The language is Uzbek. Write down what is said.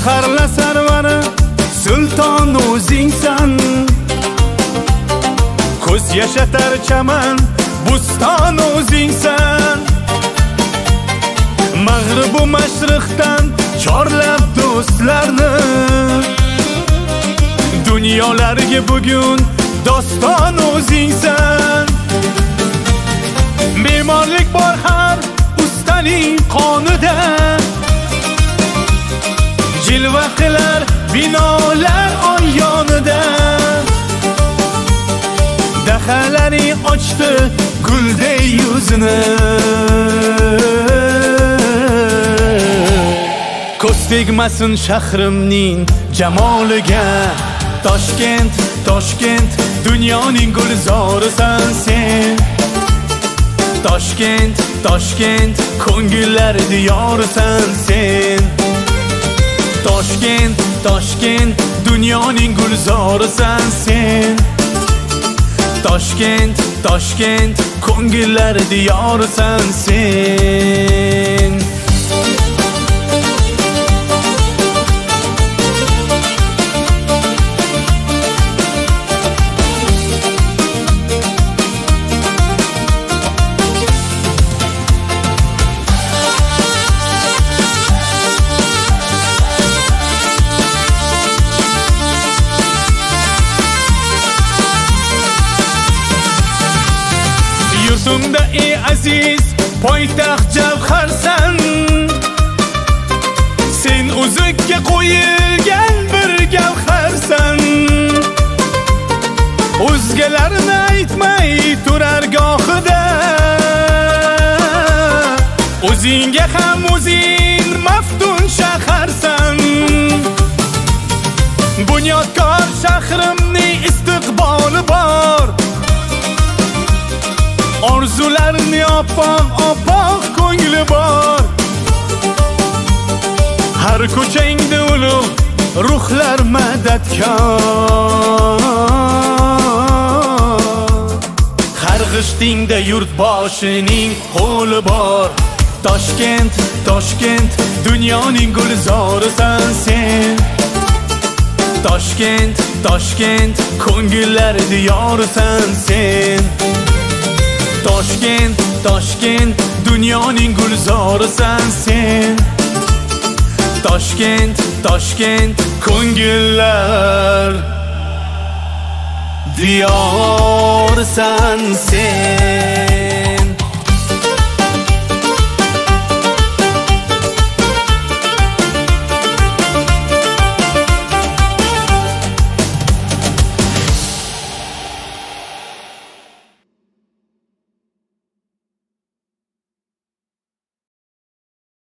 Shaharla sarvari sulton o'zingsan. Ko'z yashatar chaman buston o'zingsan. Mag'rib va mashriqdan chorlab do'stlarni, dunyolarga bugun doston o'zingsan. Me'morlik bor har ustaning qonida, jilva qilar binolar oy yonida. Dahalaring ochdi gulday yuzini, ko'z tegmasin shahrimning jamoliga. Toshkent, Toshkent, dunyoning gulzorisan sen. Toshkent, Toshkent, ko'ngillar diyorisan sen. Toshkent, Toshkent, dunyoning gulzorisan sen. Toshkent, Toshkent, ko'ngillar diyorisan sen. Yurtimda ey aziz poytaxt javharsan. Sen o'zikka qo'yilgan bir gavharsan. O'zgalarni aytmay turar gohida, o'zingga ham o'zing maftun shaharsan. Bunyodkor shahrimning istiqboli bor, orzularni oppoq ko'ngli bor. Har ko'changda ulug' ruhlar madadkor, har g'ishtingda yurtboshining qo'li bor. Toshkent, Toshkent, dunyoning gulzorisan sen. Toshkent, Toshkent, ko'ngillar diyorisan sen. Toshkent, Toshkent, dunyoning gulzorisan sen. Toshkent, Toshkent, ko'ngillar diyorisan sen.